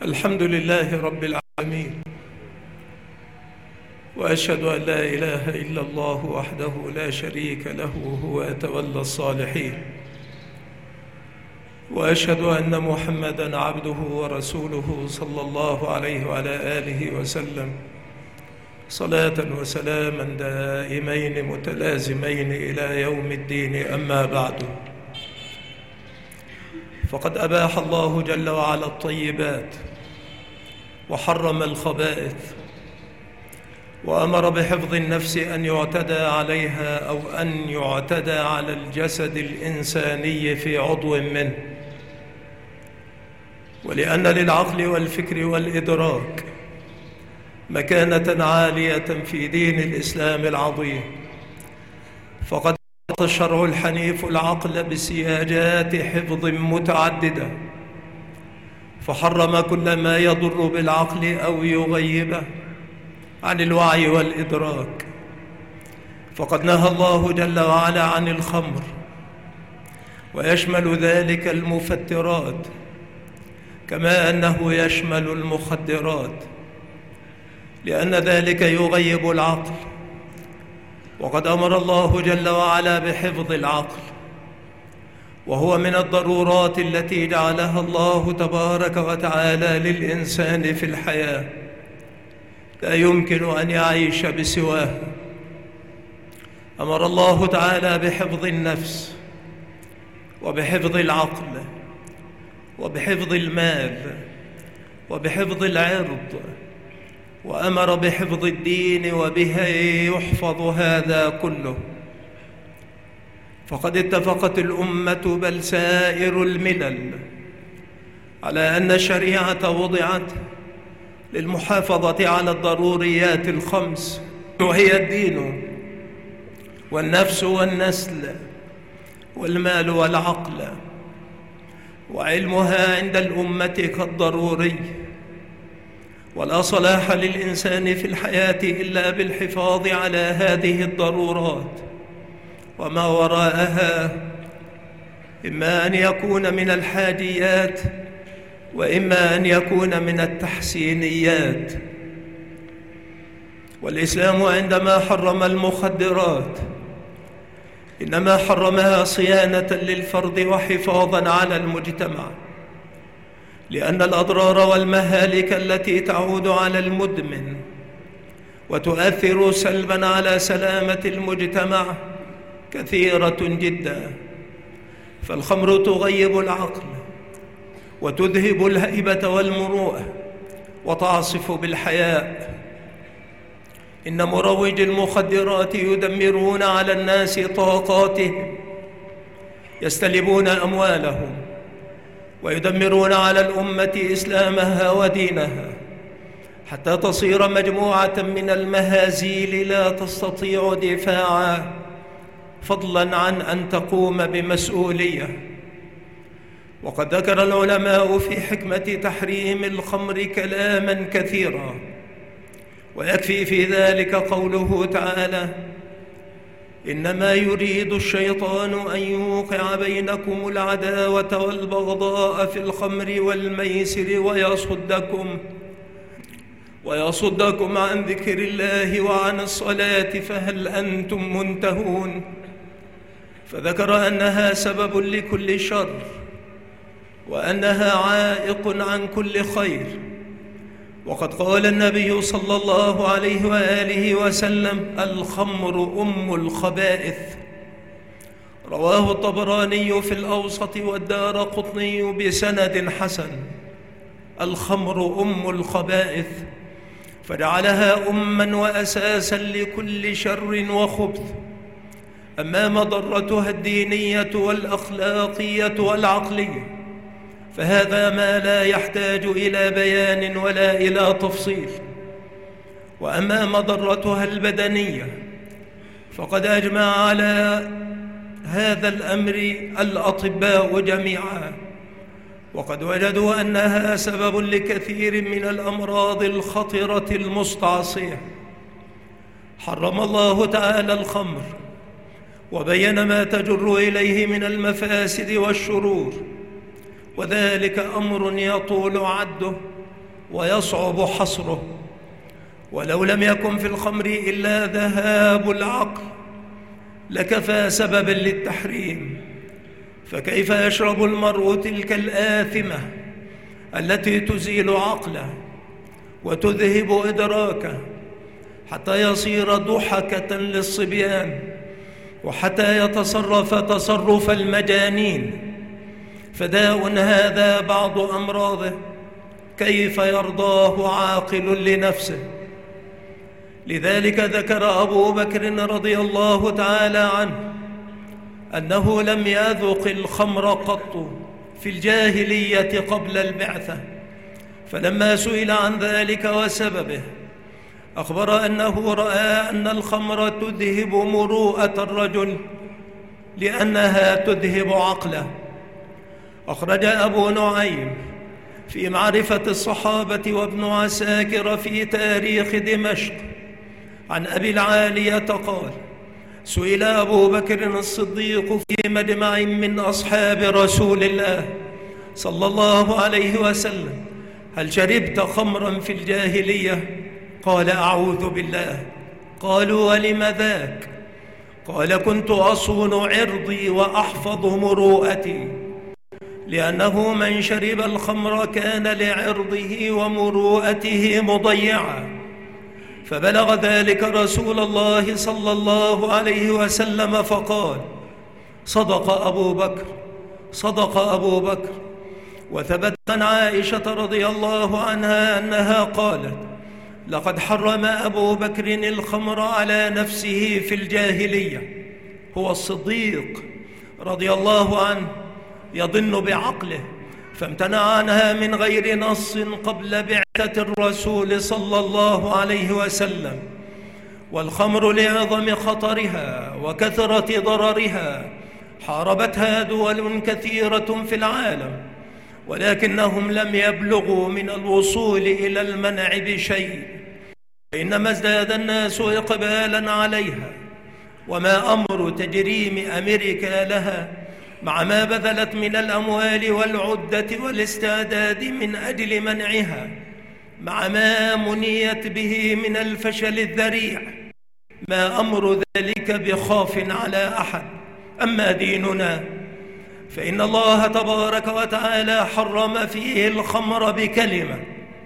الحمد لله رب العالمين، وأشهد أن لا إله إلا الله وحده لا شريك له هو يتولى الصالحين، وأشهد أن محمدًا عبده ورسوله صلى الله عليه وعلى آله وسلم صلاة وسلاما دائمين متلازمين إلى يوم الدين. أما بعد، فقد أباح الله جل وعلا الطيبات وحرم الخبائث، وأمر بحفظ النفس أن يعتدى عليها أو أن يعتدى على الجسد الإنساني في عضو منه، ولأن للعقل والفكر والإدراك مكانة عالية في دين الإسلام العظيم، فقد أعطى الشرع الحنيف العقل بسياجات حفظ متعددة، فحرم كل ما يضر بالعقل أو يغيبه عن الوعي والإدراك. فقد نهى الله جل وعلا عن الخمر، ويشمل ذلك المفترات كما أنه يشمل المخدرات، لأن ذلك يغيب العقل. وقد أمر الله جل وعلا بحفظ العقل، وهو من الضرورات التي جعلها الله تبارك وتعالى للإنسان في الحياة، لا يمكن أن يعيش بسواها. أمر الله تعالى بحفظ النفس، وبحفظ العقل، وبحفظ المال، وبحفظ العرض، وأمر بحفظ الدين، وبها يحفظ هذا كله. فقد اتفقت الأمة بل سائر الملل على أن الشريعة وضعت للمحافظة على الضروريات الخمس، وهي الدين والنفس والنسل والمال والعقل، وعلمها عند الأمة كالضروري، ولا صلاح للإنسان في الحياة إلا بالحفاظ على هذه الضرورات، وما وراءها إما أن يكون من الحاجيات، وإما أن يكون من التحسينيات. والإسلام عندما حرم المخدرات إنما حرمها صيانة للفرد وحفاظا على المجتمع، لأن الأضرار والمهالك التي تعود على المدمن وتؤثر سلبا على سلامة المجتمع كثيرة جدا. فالخمر تغيب العقل، وتذهب الهيبة والمروءة، وتعصف بالحياء. إن مروج المخدرات يدمرون على الناس طاقاتهم، يستلبون أموالهم، ويدمرون على الأمة إسلامها ودينها، حتى تصير مجموعة من المهازيل لا تستطيع دفاعا، فضلا عن أن تقوم بمسؤولية. وقد ذكر العلماء في حكمة تحريم الخمر كلاما كثيرا، ويكفي في ذلك قوله تعالى: إنما يريد الشيطان أن يوقع بينكم العداوة والبغضاء في الخمر والميسر ويصدكم عن ذكر الله وعن الصلاة فهل أنتم منتهون. فذكر أنها سبب لكل شر، وأنها عائق عن كل خير. وقد قال النبي صلى الله عليه وآله وسلم: الخمر أم الخبائث. رواه الطبراني في الأوسط والدارقطني بسند حسن. الخمر أم الخبائث، فجعلها أماً وأساساً لكل شر وخبث. أما مضرتها الدينية والأخلاقية والعقلية فهذا ما لا يحتاج إلى بيان ولا إلى تفصيل. وأما مضرتها البدنية فقد أجمع على هذا الأمر الأطباء جميعا، وقد وجدوا أنها سبب لكثير من الأمراض الخطرة المستعصية. حرم الله تعالى الخمر، وبين ما تجر إليه من المفاسد والشرور، وذلك أمر يطول عده ويصعب حصره. ولو لم يكن في الخمر إلا ذهاب العقل لكفى سببا للتحريم، فكيف يشرب المرء تلك الآثمة التي تزيل عقله وتذهب إدراكه حتى يصير ضحكة للصبيان، وحتى يتصرف تصرف المجانين؟ فداء هذا بعض أمراضه كيف يرضاه عاقل لنفسه. لذلك ذكر أبو بكر رضي الله تعالى عنه أنه لم يذق الخمر قط في الجاهلية قبل البعثة، فلما سئل عن ذلك وسببه أخبر أنه رأى أن الخمر تذهب مروءة الرجل لأنها تذهب عقله. أخرج أبو نعيم في معرفة الصحابة وابن عساكر في تاريخ دمشق عن أبي العالية قال: سئل أبو بكر الصديق في مجمع من أصحاب رسول الله صلى الله عليه وسلم: هل شربت خمرا في الجاهلية؟ قال: أعوذ بالله. قالوا: ولم ذاك؟ قال: كنت أصون عرضي وأحفظ مروءتي، لأنه من شرب الخمر كان لعرضه ومروءته مضيعا. فبلغ ذلك رسول الله صلى الله عليه وسلم فقال: صدق أبو بكر، صدق أبو بكر. وثبت عن عائشة رضي الله عنها أنها قالت: لقد حرم أبو بكر الخمر على نفسه في الجاهلية. هو الصديق رضي الله عنه يضن بعقله فامتنع عنها من غير نص قبل بعثة الرسول صلى الله عليه وسلم. والخمر لعظم خطرها وكثرة ضررها حاربتها دول كثيرة في العالم، ولكنهم لم يبلغوا من الوصول إلى المنع بشيء، إنما ازداد الناس إقبالا عليها. وما أمر تجريم أمريكا لها مع ما بذلت من الأموال والعدة والاستعداد من أجل منعها، مع ما منيت به من الفشل الذريع، ما أمر ذلك بخاف على أحد. أما ديننا فإن الله تبارك وتعالى حرم فيه الخمر بكلمة: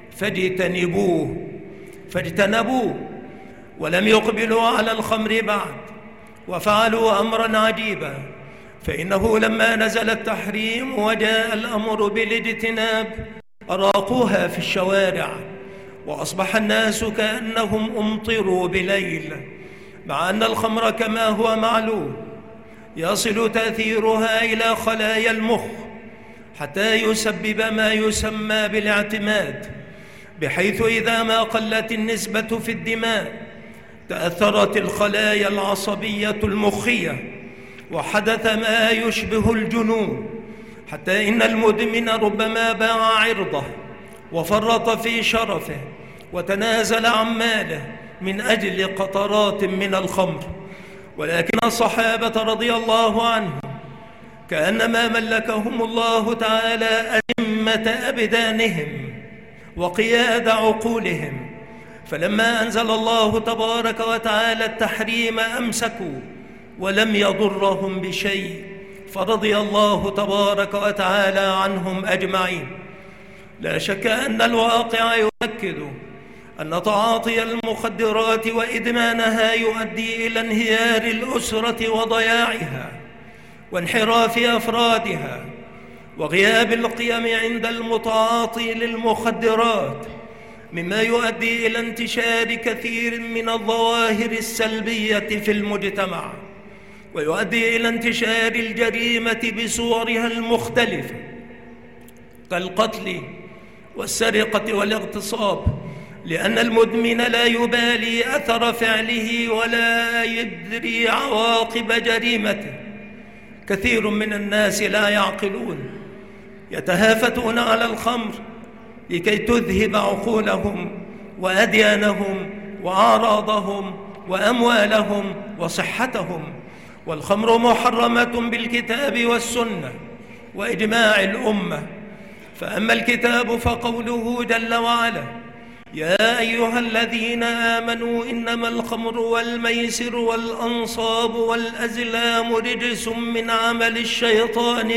فاجتنبوه، ولم يقبلوا على الخمر بعد، وفعلوا أمرا عجيبا. فإنه لما نزل التحريم وجاء الأمر بالاجتناب أراقوها في الشوارع، وأصبح الناس كأنهم أمطروا بليل، مع أن الخمر كما هو معلوم يصل تأثيرها إلى خلايا المخ حتى يسبب ما يسمى بالاعتماد، بحيث إذا ما قلت النسبة في الدماء تأثرت الخلايا العصبية المخية وحدث ما يشبه الجنون، حتى إن المدمن ربما باع عرضه وفرط في شرفه وتنازل عن ماله من أجل قطرات من الخمر. ولكن الصحابة رضي الله عنهم كأنما ملكهم الله تعالى أئمة أبدانهم وقياد عقولهم، فلما أنزل الله تبارك وتعالى التحريم أمسكوا ولم يضرهم بشيء، فرضي الله تبارك وتعالى عنهم أجمعين. لا شك أن الواقع يؤكد أن تعاطي المخدرات وإدمانها يؤدي إلى انهيار الأسرة وضياعها وانحراف أفرادها وغياب القيم عند المتعاطي للمخدرات، مما يؤدي إلى انتشار كثير من الظواهر السلبية في المجتمع، ويؤدي إلى انتشار الجريمة بصورها المختلفة كالقتل والسرقة والاغتصاب، لأن المدمن لا يبالي أثر فعله ولا يدري عواقب جريمته. كثير من الناس لا يعقلون، يتهافتون على الخمر لكي تذهب عقولهم وأديانهم وأعراضهم وأموالهم وصحتهم. والخمر محرمة بالكتاب والسنة وإجماع الأمة، فأما الكتاب فقوله جل وعلا: يا أيها الذين آمنوا إنما الخمر والميسر والأنصاب والأزلام رجس من عمل الشيطان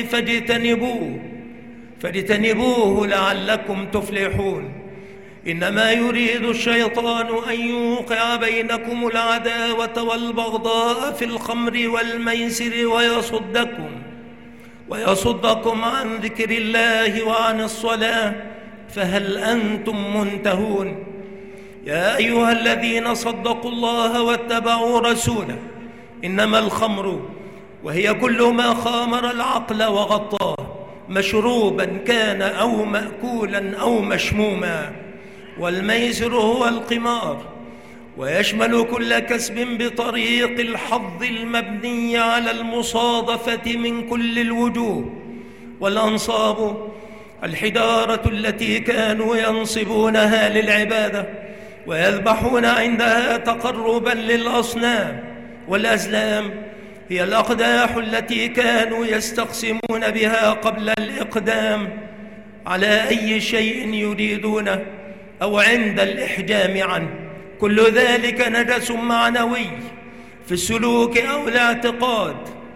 فاجتنبوه لعلكم تفلحون. إنما يريد الشيطان أن يوقع بينكم العداوة والبغضاء في الخمر والميسر ويصدكم عن ذكر الله وعن الصلاة، فهل أنتم منتهون؟ يا أيها الذين صدقوا الله واتبعوا رسوله إنما الخمر وهي كل ما خامر العقل وغطاه، مشروبا كان أو مأكولا أو مشموما. والميسر هو القمار، ويشمل كل كسب بطريق الحظ المبني على المصادفة من كل الوجوه. والأنصاب الحجارة التي كانوا ينصبونها للعبادة ويذبحون عندها تقربا للأصنام. والأزلام هي الأقداح التي كانوا يستقسمون بها قبل الإقدام على أي شيء يريدونه أو عند الإحجام عنه. كل ذلك نجس معنوي في السلوك أو الاعتقاد،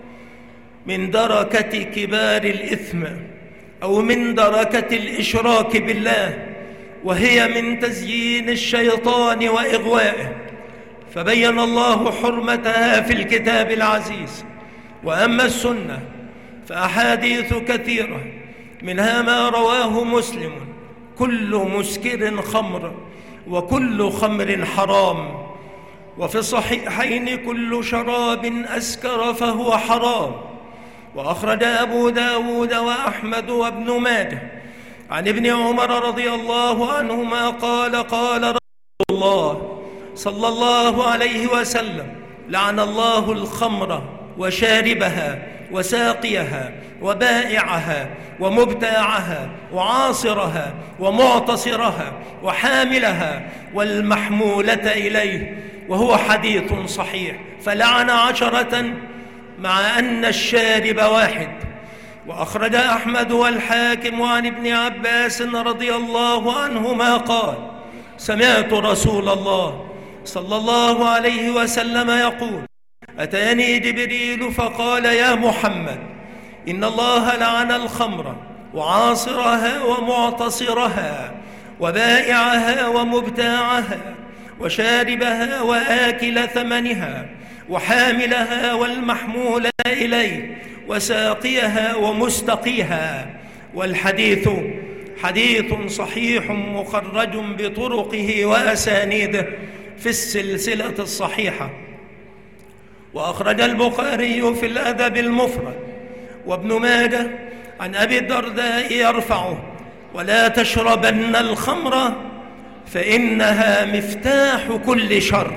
من دركة كبار الإثم أو من دركة الإشراك بالله، وهي من تزيين الشيطان وإغوائه، فبين الله حرمتها في الكتاب العزيز. وأما السنة فأحاديث كثيرة، منها ما رواه مسلم: كل مسكر خمر وكل خمر حرام. وفي الصحيحين: كل شراب أسكر فهو حرام. وأخرج أبو داود وأحمد وابن ماجه عن ابن عمر رضي الله عنهما قال: قال رسول الله صلى الله عليه وسلم: لعن الله الخمر وشاربها وساقيها وبائعها ومبتاعها وعاصرها ومعتصرها وحاملها والمحمولة إليه. وهو حديث صحيح. فلعن 10 مع أن الشارب واحد. وأخرج أحمد والحاكم عن ابن عباس رضي الله عنهما قال: سمعت رسول الله صلى الله عليه وسلم يقول: أتاني جبريل فقال: يا محمد، إن الله لعن الخمر وعاصرها ومعتصرها وبائعها ومبتاعها وشاربها وآكل ثمنها وحاملها والمحمول إليه وساقيها ومستقيها. والحديث حديث صحيح مخرج بطرقه وأسانيده في السلسلة الصحيحة. وأخرج البخاري في الأدب المفرد وابن ماجه عن أبي الدرداء يرفعه: ولا تشربن الخمر فإنها مفتاح كل شر.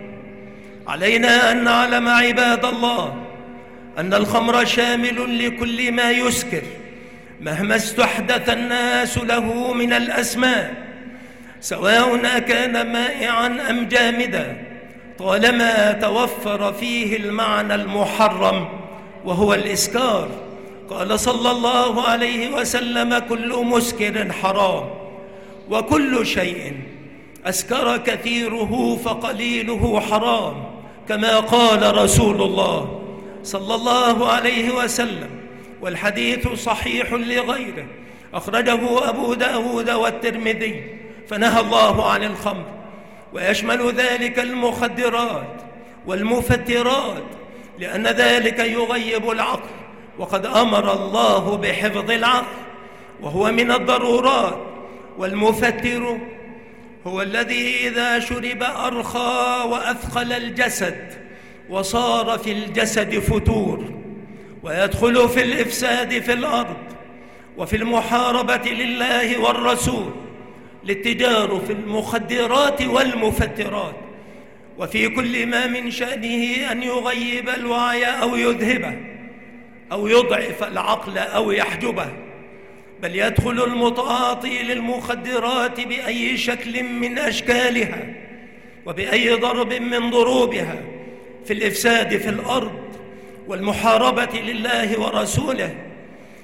علينا أن نعلم عباد الله أن الخمر شامل لكل ما يسكر مهما استحدث الناس له من الأسماء، سواء كان مائعا أم جامدا، طالما توفر فيه المعنى المحرم وهو الإسكار. قال صلى الله عليه وسلم: كل مسكر حرام، وكل شيء أسكر كثيره فقليله حرام، كما قال رسول الله صلى الله عليه وسلم. والحديث صحيح لغيره، أخرجه أبو داود والترمذي. فنهى الله عن الخمر، ويشمل ذلك المخدرات والمفترات، لأن ذلك يغيب العقل، وقد أمر الله بحفظ العقل وهو من الضرورات. والمفتر هو الذي إذا شرب أرخى وأثقل الجسد وصار في الجسد فتور، ويدخل في الإفساد في الأرض وفي المحاربة لله والرسول، للتجار في المخدرات والمفترات، وفي كل ما من شأنه أن يغيب الوعي أو يذهبه أو يضعف العقل أو يحجبه. بل يدخل المتعاطي للمخدرات بأي شكل من أشكالها وبأي ضرب من ضروبها في الإفساد في الأرض والمحاربة لله ورسوله.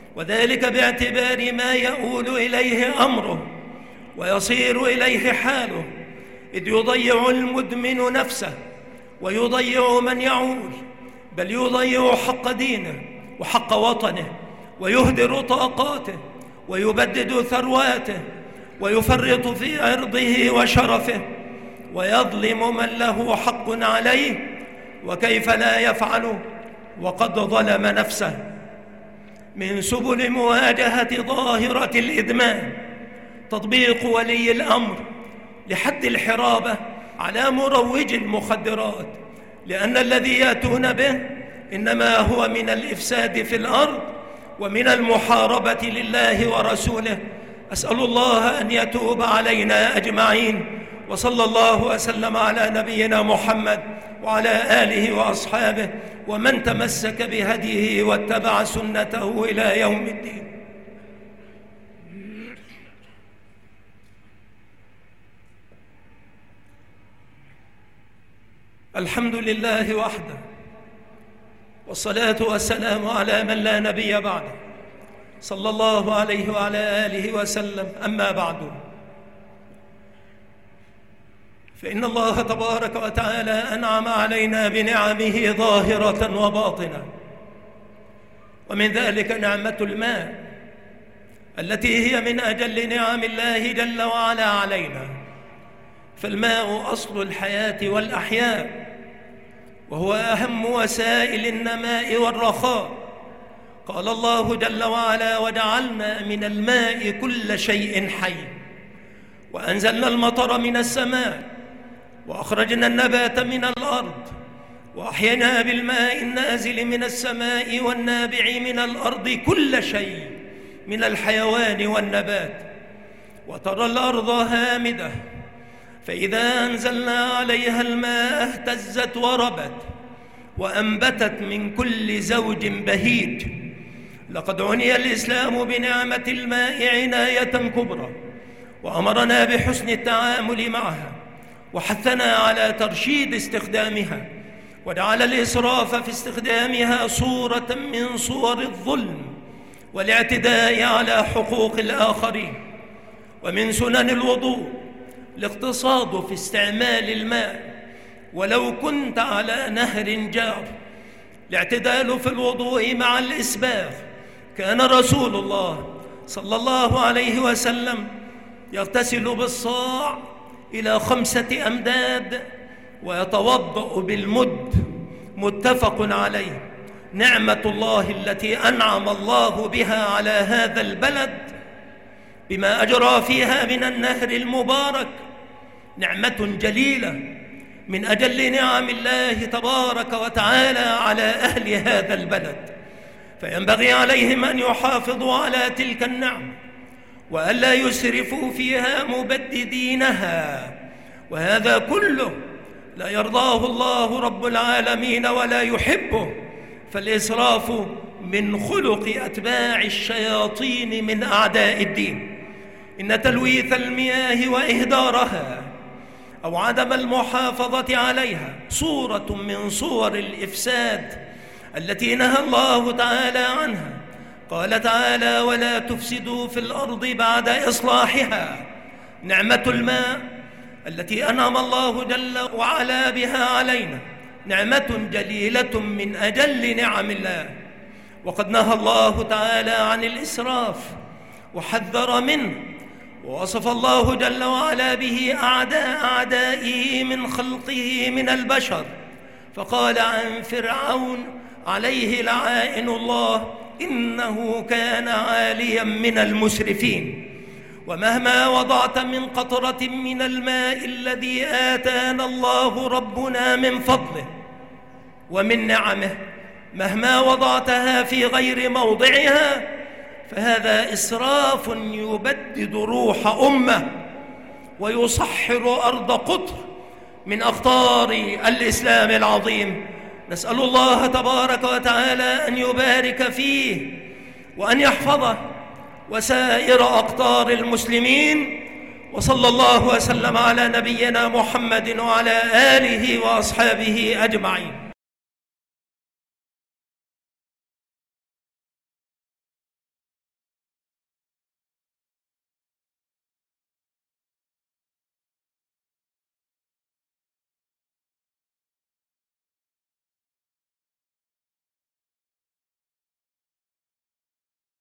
وذلك باعتبار ما يؤول إليه أمره ويصير إليه حاله، إذ يضيع المدمن نفسه ويضيع من يعول، بل يضيع حق دينه وحق وطنه، ويهدر طاقاته ويبدد ثرواته، ويفرط في عرضه وشرفه، ويظلم من له حق عليه. وكيف لا يفعل وقد ظلم نفسه؟ من سبل مواجهة ظاهرة الإدمان تطبيق ولي الأمر لحد الحرابة على مروج المخدرات، لأن الذي يأتون به إنما هو من الإفساد في الأرض ومن المحاربة لله ورسوله. أسأل الله أن يتوب علينا أجمعين، وصلى الله وسلم على نبينا محمد وعلى آله وأصحابه ومن تمسك بهديه واتبع سنته إلى يوم الدين. الحمد لله وحده، والصلاة والسلام على من لا نبي بعده، صلى الله عليه وعلى آله وسلم. أما بعد، فإن الله تبارك وتعالى أنعم علينا بنعمه ظاهرة وباطنة، ومن ذلك نعمة الماء التي هي من أجل نعم الله جل وعلا علينا. فالماء أصل الحياة والأحياء، وهو أهم وسائل النماء والرخاء. قال الله جل وعلا: وجعلنا من الماء كل شيء حي، وأنزلنا المطر من السماء، وأخرجنا النبات من الأرض، وأحيينا بالماء النازل من السماء والنابع من الأرض كل شيء من الحيوان والنبات. وترى الأرض هامدة، فإذا أنزلنا عليها الماء اهتزت وربت، وأنبتت من كل زوج بهيج. لقد عني الإسلام بنعمة الماء عناية كبرى، وأمرنا بحسن التعامل معها، وحثنا على ترشيد استخدامها، وجعل الإسراف في استخدامها صورة من صور الظلم والاعتداء على حقوق الآخرين. ومن سنن الوضوء الاقتصاد في استعمال الماء ولو كنت على نهر جار. الاعتدال في الوضوء مع الإسباغ. كان رسول الله صلى الله عليه وسلم يغتسل بالصاع إلى 5 أمداد ويتوضأ بالمد، متفق عليه. نعمة الله التي أنعم الله بها على هذا البلد بما أجرى فيها من النهر المبارك نعمة جليلة من أجل نعم الله تبارك وتعالى على أهل هذا البلد. فينبغي عليهم أن يحافظوا على تلك النعمة وألا يسرفوا فيها مبددينها، وهذا كله لا يرضاه الله رب العالمين ولا يحبه. فالإسراف من خلق أتباع الشياطين من أعداء الدين. إن تلويث المياه وإهدارها أو عدم المحافظة عليها صورة من صور الإفساد التي نهى الله تعالى عنها. قال تعالى: ولا تفسدوا في الأرض بعد إصلاحها. نعمة الماء التي أنعم الله جل وعلا بها علينا نعمة جليلة من أجل نعم الله. وقد نهى الله تعالى عن الإسراف وحذر منه، ووصف الله جل وعلا به أعداء أعدائه من خلقه من البشر. فقال عن فرعون عليه لعائن الله: إنه كان عاليا من المسرفين. ومهما وضعت من قطرة من الماء الذي آتانا الله ربنا من فضله ومن نعمه، مهما وضعتها في غير موضعها فهذا إسراف يبدد روح أمة ويصحر أرض قطر من أقطار الإسلام العظيم. نسأل الله تبارك وتعالى أن يبارك فيه وأن يحفظه وسائر أقطار المسلمين. وصلى الله وسلم على نبينا محمد وعلى آله وأصحابه أجمعين.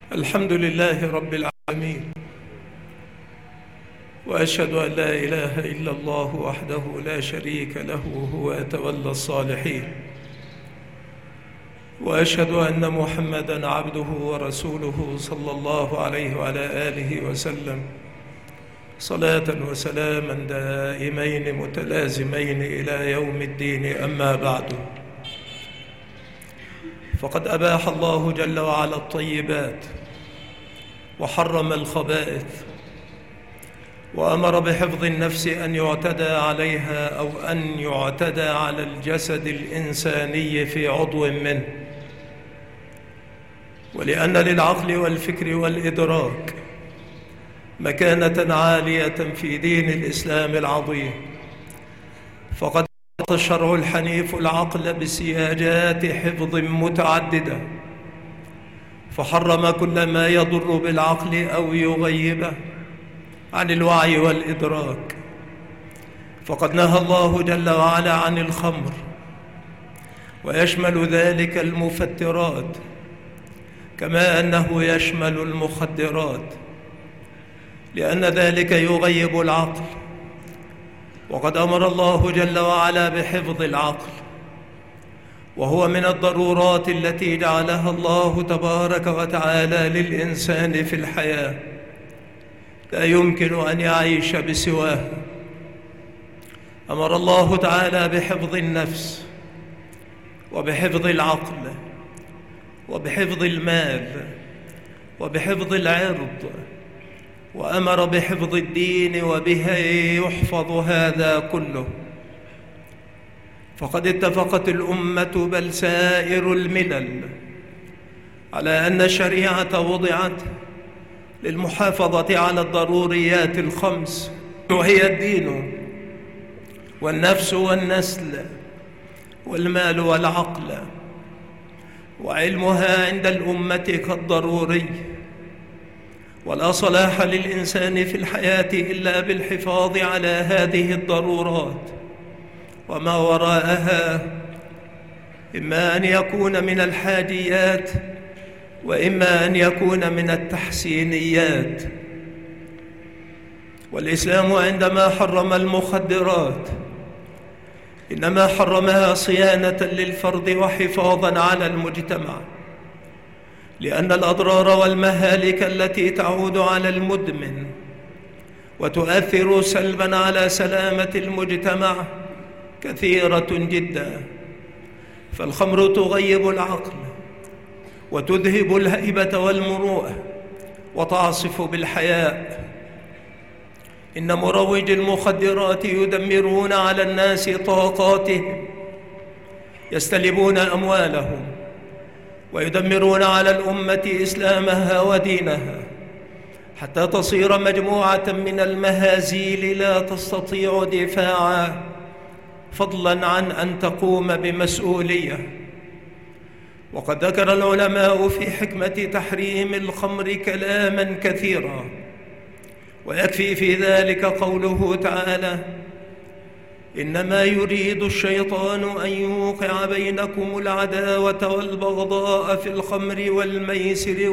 الحمد لله رب العالمين، وأشهد أن لا إله إلا الله وحده لا شريك له هو يتولى الصالحين، وأشهد أن محمدًا عبده ورسوله صلى الله عليه وعلى آله وسلم صلاة وسلاما دائمين متلازمين إلى يوم الدين. أما بعد، فقد أباح الله جل وعلا الطيبات وحرم الخبائث، وأمر بحفظ النفس أن يعتدى عليها أو أن يعتدى على الجسد الإنساني في عضو منه، ولأن للعقل والفكر والإدراك مكانة عالية في دين الإسلام العظيم، فقد أعطى الشرع الحنيف العقل بسياجات حفظ متعددة، فحرم كل ما يضر بالعقل أو يغيبه عن الوعي والإدراك. فقد نهى الله جل وعلا عن الخمر، ويشمل ذلك المفترات كما أنه يشمل المخدرات، لأن ذلك يغيب العقل. وقد أمر الله جل وعلا بحفظ العقل، وهو من الضرورات التي جعلها الله تبارك وتعالى للإنسان في الحياة، لا يمكن أن يعيش بسواه. أمر الله تعالى بحفظ النفس، وبحفظ العقل، وبحفظ المال، وبحفظ العرض، وأمر بحفظ الدين، وبه يحفظ هذا كله. فقد اتفقت الأمة بل سائر الملل على أن الشريعة وضعت للمحافظة على الضروريات الخمس، وهي الدين والنفس والنسل والمال والعقل، وعلمها عند الأمة كالضروري. ولا صلاح للإنسان في الحياة إلا بالحفاظ على هذه الضرورات، وما وراءها إما أن يكون من الحاجيات، وإما أن يكون من التحسينيات. والإسلام عندما حرم المخدرات إنما حرمها صيانة للفرد وحفاظا على المجتمع، لأن الأضرار والمهالك التي تعود على المدمن وتؤثر سلبا على سلامة المجتمع كثيرة جدا. فالخمر تغيب العقل، وتذهب الهيبة والمروءة، وتعصف بالحياء. إن مروج المخدرات يدمرون على الناس طاقاتهم، يستلبون أموالهم، ويدمرون على الأمة إسلامها ودينها، حتى تصير مجموعة من المهازيل لا تستطيع دفاعا، فضلا عن أن تقوم بمسؤولية. وقد ذكر العلماء في حكمة تحريم الخمر كلاما كثيرا، ويكفي في ذلك قوله تعالى: إنما يريد الشيطان أن يوقع بينكم العداوة والبغضاء في الخمر والميسر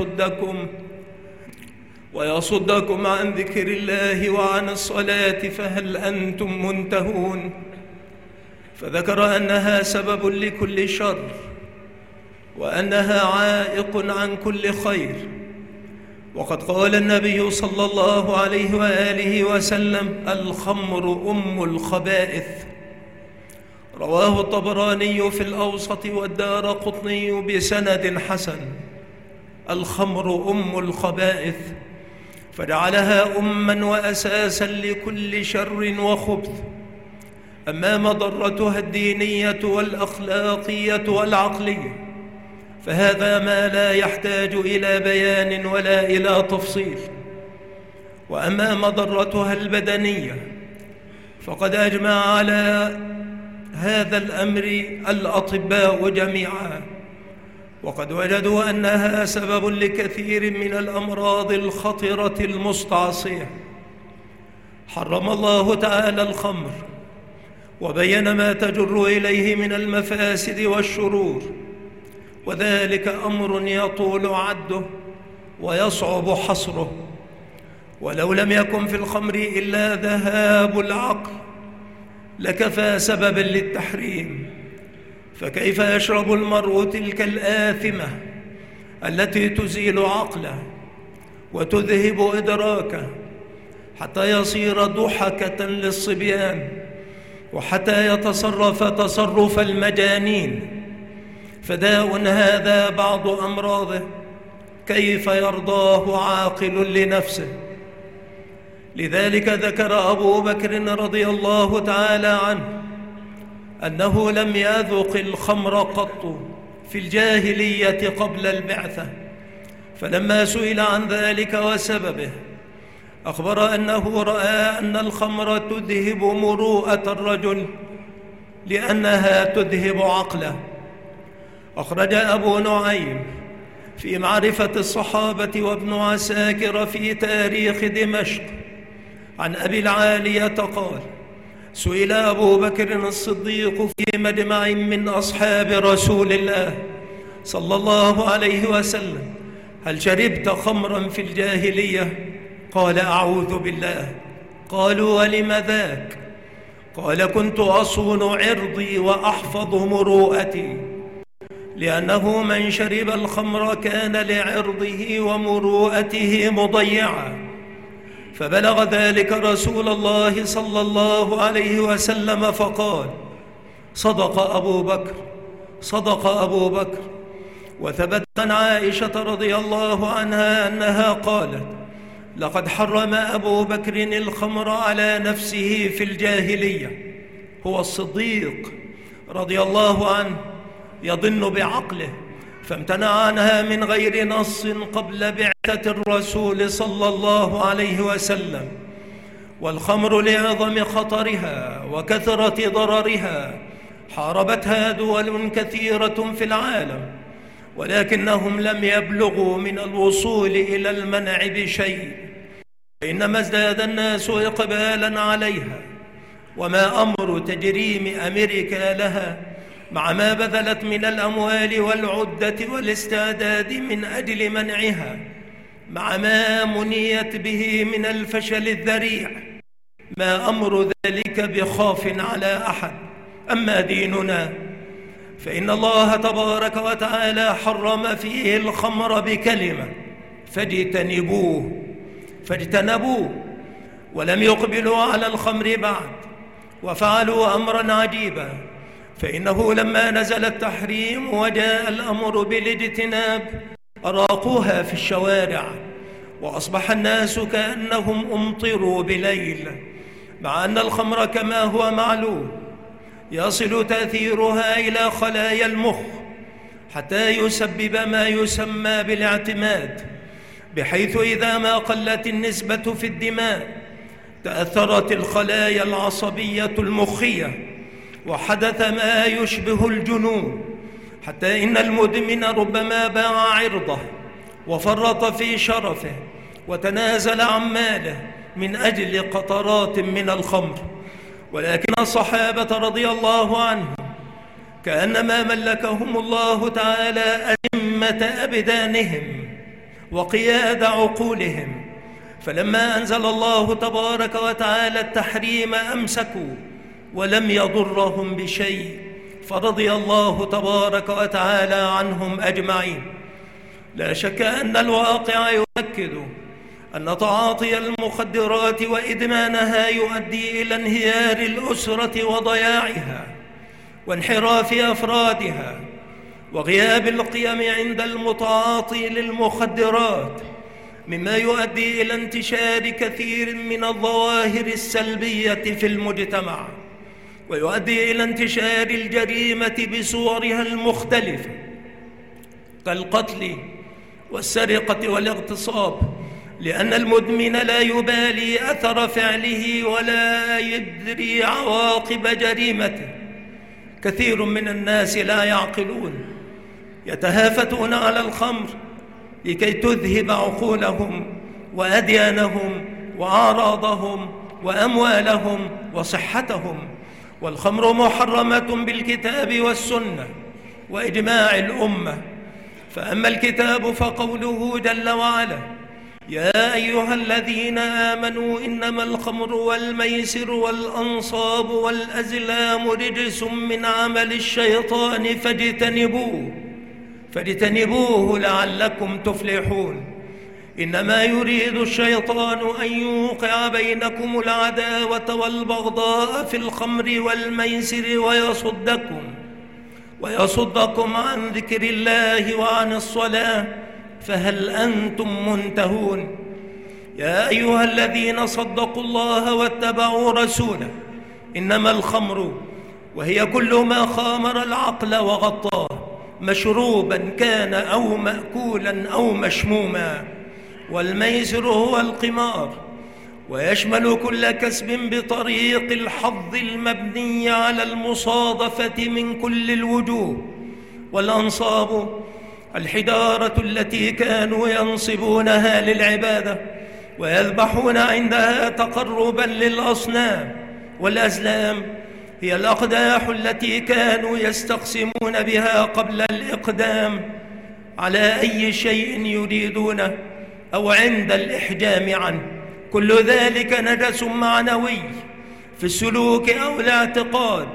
ويصدكم عن ذكر الله وعن الصلاة فهل أنتم منتهون. فذكر أنها سبب لكل شر، وأنها عائق عن كل خير. وقد قال النبي صلى الله عليه وآله وسلم: الخمر أم الخبائث. رواه الطبراني في الأوسط والدارقطني بسند حسن. الخمر أم الخبائث، فجعلها أماً وأساساً لكل شر وخبث. أما مضرتها الدينية والأخلاقية والعقلية فهذا ما لا يحتاج إلى بيان ولا إلى تفصيل. وأما مضرتها البدنية فقد أجمع على هذا الأمر الأطباء جميعا، وقد وجدوا أنها سبب لكثير من الأمراض الخطرة المستعصية. حرم الله تعالى الخمر، وبين ما تجر إليه من المفاسد والشرور، وذلك أمر يطول عده ويصعب حصره. ولو لم يكن في الخمر إلا ذهاب العقل لكفى سببا للتحريم، فكيف يشرب المرء تلك الآثمة التي تزيل عقله وتذهب إدراكه حتى يصير ضحكة للصبيان، وحتى يتصرف تصرف المجانين؟ فداء هذا بعض أمراضه كيف يرضاه عاقل لنفسه. لذلك ذكر أبو بكر رضي الله تعالى عنه أنه لم يذق الخمر قط في الجاهلية قبل البعثة، فلما سئل عن ذلك وسببه أخبر أنه رأى أن الخمر تذهب مروءة الرجل لأنها تذهب عقله. أخرج أبو نعيم في معرفة الصحابة وابن عساكر في تاريخ دمشق عن أبي العالية قال: سئل أبو بكر الصديق في مجمع من أصحاب رسول الله صلى الله عليه وسلم: هل شربت خمرا في الجاهلية؟ قال: أعوذ بالله. قالوا: ولم ذاك؟ قال: كنت أصون عرضي وأحفظ مروءتي، لأنه من شرب الخمر كان لعرضه ومروءته مضيعا. فبلغ ذلك رسول الله صلى الله عليه وسلم فقال: صدق أبو بكر، صدق أبو بكر. وثبت عن عائشة رضي الله عنها أنها قالت: لقد حرم أبو بكر الخمر على نفسه في الجاهلية. هو الصديق رضي الله عنه يظن بعقله فامتنع عنها من غير نص قبل بعثة الرسول صلى الله عليه وسلم. والخمر لعظم خطرها وكثرة ضررها حاربتها دول كثيرة في العالم، ولكنهم لم يبلغوا من الوصول إلى المنع بشيء، إنما ازداد الناس إقبالا عليها. وما أمر تجريم أمريكا لها مع ما بذلت من الأموال والعدة والاستعداد من أجل منعها، مع ما منيت به من الفشل الذريع، ما أمر ذلك بخاف على أحد. أما ديننا فإن الله تبارك وتعالى حرم فيه الخمر بكلمة: فاجتنبوه، ولم يقبلوا على الخمر بعد، وفعلوا أمرا عجيبا. فإنه لما نزل التحريم وجاء الأمر بالاجتناب أراقوها في الشوارع، وأصبح الناس كأنهم أمطروا بليل، مع أن الخمر كما هو معلوم يصل تأثيرها إلى خلايا المخ حتى يسبب ما يسمى بالاعتماد، بحيث إذا ما قلت النسبة في الدماء تأثرت الخلايا العصبية المخية وحدث ما يشبه الجنون، حتى إن المدمن ربما باع عرضه وفرط في شرفه وتنازل عن ماله من أجل قطرات من الخمر. ولكن الصحابة رضي الله عنهم كأنما ملكهم الله تعالى أئمة أبدانهم وقياد عقولهم، فلما أنزل الله تبارك وتعالى التحريم أمسكوا ولم يضرهم بشيء، فرضي الله تبارك وتعالى عنهم أجمعين. لا شك أن الواقع يؤكد أن تعاطي المخدرات وإدمانها يؤدي إلى انهيار الأسرة وضياعها وانحراف أفرادها وغياب القيم عند المتعاطي للمخدرات، مما يؤدي إلى انتشار كثير من الظواهر السلبية في المجتمع، ويؤدي إلى انتشار الجريمة بصورها المختلفة كالقتل والسرقة والاغتصاب، لأن المدمن لا يبالي أثر فعله ولا يدري عواقب جريمته. كثير من الناس لا يعقلون، يتهافتون على الخمر لكي تذهب عقولهم وأديانهم وأعراضهم وأموالهم وصحتهم. والخمر محرمة بالكتاب والسنة وإجماع الأمة، فأما الكتاب فقوله جل وعلا: يا أيها الذين آمنوا إنما الخمر والميسر والأنصاب والأزلام رجس من عمل الشيطان فاجتنبوه لعلكم تفلحون. إنما يريد الشيطان أن يوقع بينكم العداوة والبغضاء في الخمر والميسر ويصدكم عن ذكر الله وعن الصلاة، فهل أنتم منتهون؟ يا أيها الذين صدقوا الله واتبعوا رسوله إنما الخمر وهي كل ما خامر العقل وغطاه، مشروبا كان أو مأكولا أو مشموما. والميسر هو القمار، ويشمل كل كسب بطريق الحظ المبني على المصادفة من كل الوجوه. والأنصاب الحجارة التي كانوا ينصبونها للعبادة ويذبحون عندها تقربا للأصنام. والأزلام هي الأقداح التي كانوا يستقسمون بها قبل الإقدام على أي شيء يريدونه أو عند الإحجام عنه. كل ذلك نجس معنوي في السلوك أو الاعتقاد،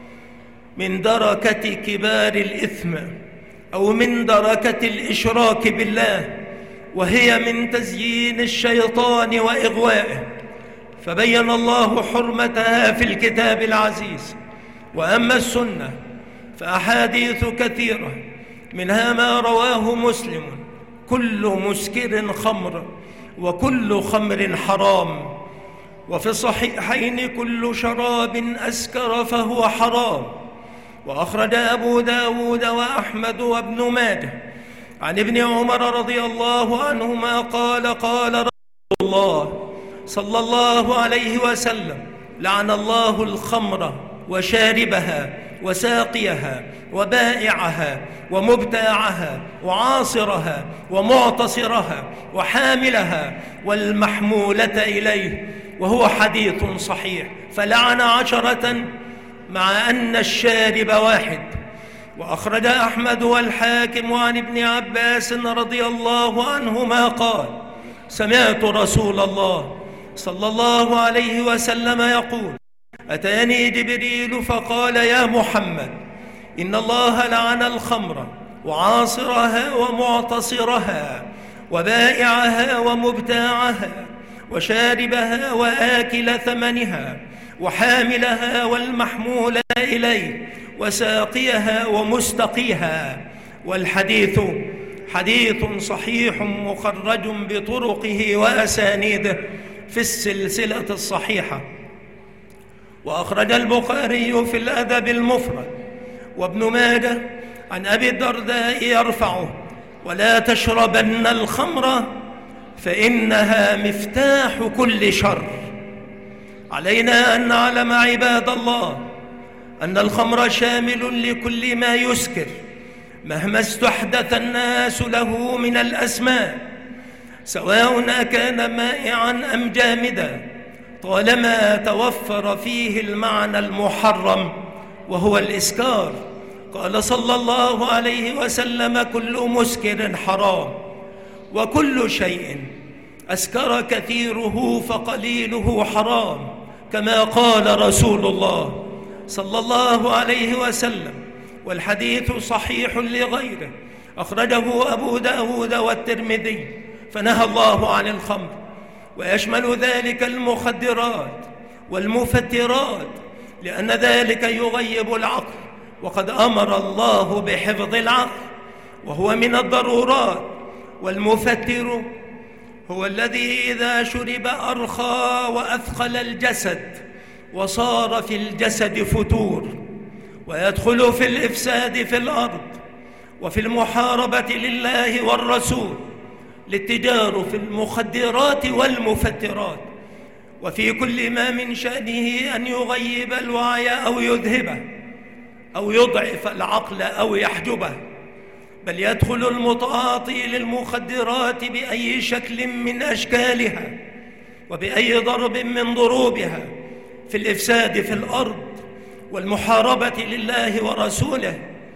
من دركة كبار الإثم أو من دركة الإشراك بالله، وهي من تزيين الشيطان وإغوائه، فبين الله حرمتها في الكتاب العزيز. وأما السنة فأحاديث كثيرة، منها ما رواه مسلم: كل مسكر خمر وكل خمر حرام. وفي الصحيحين: كل شراب أسكر فهو حرام. وأخرج أبو داود وأحمد وابن ماجه عن ابن عمر رضي الله عنهما قال: قال رسول الله صلى الله عليه وسلم: لعن الله الخمر وشاربها وساقيها وبائعها ومبتاعها وعاصرها ومعتصرها وحاملها والمحمولة إليه. وهو حديث صحيح. فلعن 10 مع أن الشارب واحد. وأخرج أحمد والحاكم عن ابن عباس رضي الله عنهما قال: سمعت رسول الله صلى الله عليه وسلم يقول: أتاني جبريل فقال: يا محمد، إن الله لعن الخمر وعاصرها ومعتصرها وبائعها ومبتاعها وشاربها وآكل ثمنها وحاملها والمحمول إليه وساقيها ومستقيها. والحديث حديث صحيح مخرج بطرقه وأسانيده في السلسلة الصحيحة. وأخرج البخاري في الأدب المفرد وابن ماجه عن أبي الدرداء يرفعه: ولا تشربن الخمر فإنها مفتاح كل شر. علينا أن نعلم عباد الله أن الخمر شامل لكل ما يسكر مهما استحدث الناس له من الأسماء، سواء كان مائعا أم جامدا، طالما توفر فيه المعنى المحرم وهو الإسكار. قال صلى الله عليه وسلم: كل مسكر حرام، وكل شيء أسكر كثيره فقليله حرام، كما قال رسول الله صلى الله عليه وسلم. والحديث صحيح لغيره، أخرجه أبو داود والترمذي. فنهى الله عن الخمر، ويشمل ذلك المخدرات والمفترات، لأن ذلك يغيب العقل، وقد أمر الله بحفظ العقل وهو من الضرورات. والمفتر هو الذي إذا شرب أرخى وأثقل الجسد وصار في الجسد فتور، ويدخل في الإفساد في الأرض وفي المحاربة لله والرسول، الاتجار في المخدرات والمفترات، وفي كل ما من شأنه أن يغيب الوعي أو يذهبه أو يضعف العقل أو يحجبه. بل يدخل المتعاطي للمخدرات بأي شكل من أشكالها وبأي ضرب من ضروبها في الإفساد في الأرض والمحاربة لله ورسوله.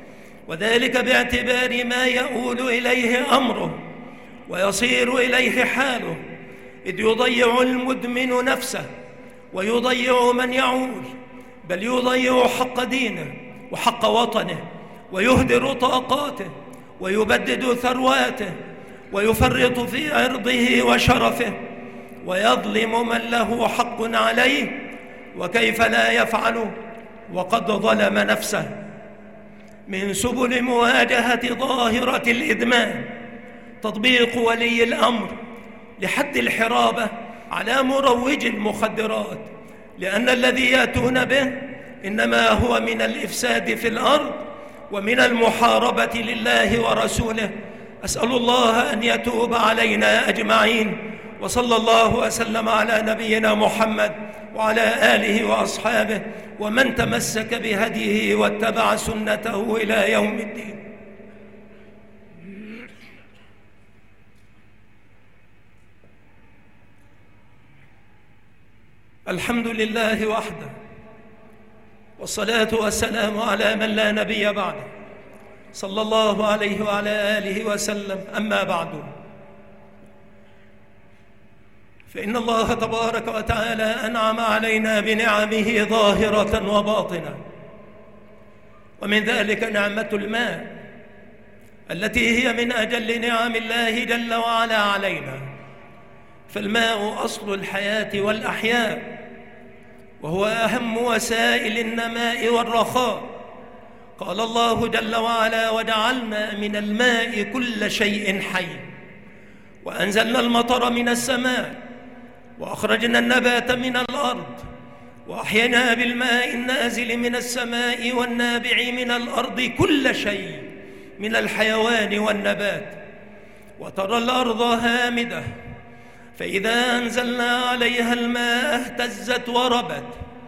وذلك باعتبار ما يؤول إليه أمره ويصير إليه حاله، إذ يضيع المدمن نفسه ويضيع من يعول، بل يضيع حق دينه وحق وطنه، ويهدر طاقاته ويبدد ثرواته، ويفرط في عرضه وشرفه، ويظلم من له حق عليه. وكيف لا يفعل وقد ظلم نفسه؟ من سبل مواجهة ظاهرة الإدمان تطبيق ولي الأمر لحد الحرابة على مروج المخدرات، لأن الذي يأتون به إنما هو من الإفساد في الأرض ومن المحاربة لله ورسوله. أسأل الله أن يتوب علينا أجمعين، وصلى الله وسلم على نبينا محمد وعلى آله وأصحابه ومن تمسك بهديه واتبع سنته إلى يوم الدين. الحمد لله وحده، والصلاة والسلام على من لا نبي بعده، صلى الله عليه وعلى آله وسلم. أما بعد، فإن الله تبارك وتعالى أنعم علينا بنعمه ظاهرة وباطنة، ومن ذلك نعمة الماء التي هي من أجل نعم الله جل وعلا علينا. فالماء أصل الحياة والأحياء، وهو أهم وسائل النماء والرخاء. قال الله جل وعلا: وجعلنا من الماء كل شيء حي، وأنزلنا المطر من السماء، وأخرجنا النبات من الأرض، وأحيينا بالماء النازل من السماء والنابع من الأرض كل شيء من الحيوان والنبات. وترى الأرض هامدة، فإذا أنزلنا عليها الماء اهتزت وربت،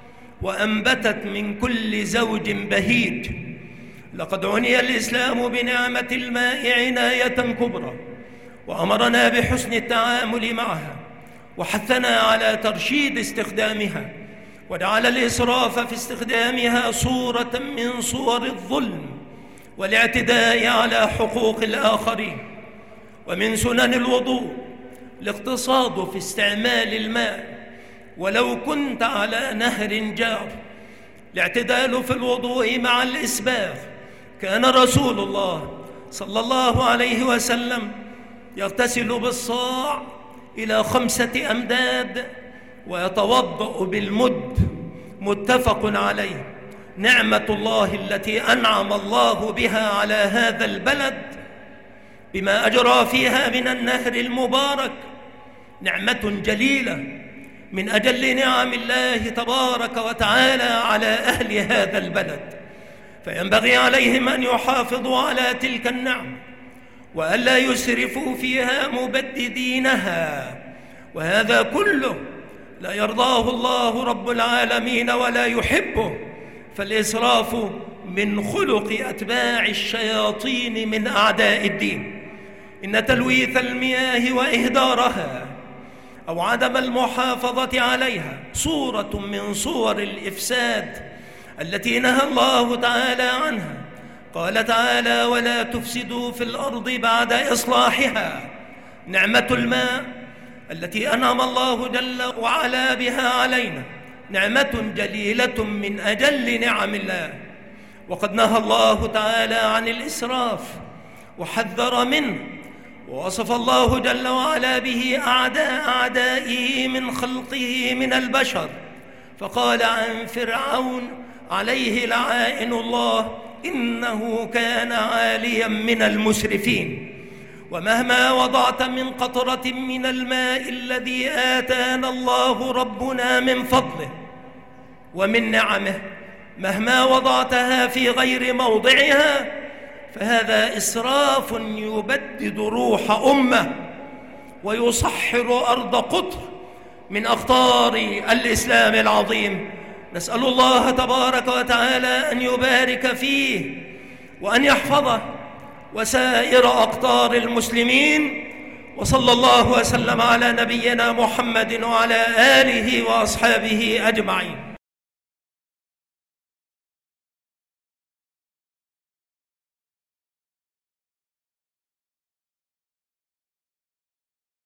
وأنبتت من كل زوج بهيج. لقد عني الإسلام بنعمة الماء عناية كبرى، وأمرنا بحسن التعامل معها، وحثنا على ترشيد استخدامها، وجعل الإسراف في استخدامها صورة من صور الظلم والاعتداء على حقوق الآخرين. ومن سنن الوضوء الاقتصاد في استعمال الماء ولو كنت على نهر جار، الاعتدال في الوضوء مع الإسباغ. كان رسول الله صلى الله عليه وسلم يغتسل بالصاع إلى 5 أمداد ويتوضأ بالمد، متفق عليه. نعمة الله التي أنعم الله بها على هذا البلد بما أجرى فيها من النهر المبارك نعمة جليلة من أجل نعم الله تبارك وتعالى على أهل هذا البلد. فينبغي عليهم أن يحافظوا على تلك النعمة وألا يسرفوا فيها مبددينها، وهذا كله لا يرضاه الله رب العالمين ولا يحبه. فالإسراف من خلق أتباع الشياطين من أعداء الدين. إن تلويث المياه وإهدارها أو عدم المحافظة عليها صورة من صور الإفساد التي نهى الله تعالى عنها. قال تعالى: ولا تفسدوا في الأرض بعد إصلاحها. نعمة الماء التي أنعم الله جل وعلا بها علينا نعمة جليلة من أجل نعم الله. وقد نهى الله تعالى عن الإسراف وحذر منه، ووصف الله جل وعلا به أعدائه من خلقه من البشر. فقال عن فرعون عليه لعائن الله: إنه كان عاليا من المسرفين. ومهما وضعت من قطرة من الماء الذي آتانا الله ربنا من فضله ومن نعمه، مهما وضعتها في غير موضعها فهذا إسراف يبدد روح أمة ويصحر أرض قطر من أقطار الإسلام العظيم. نسأل الله تبارك وتعالى أن يبارك فيه وأن يحفظه وسائر أقطار المسلمين. وصلى الله وسلم على نبينا محمد وعلى آله وأصحابه أجمعين.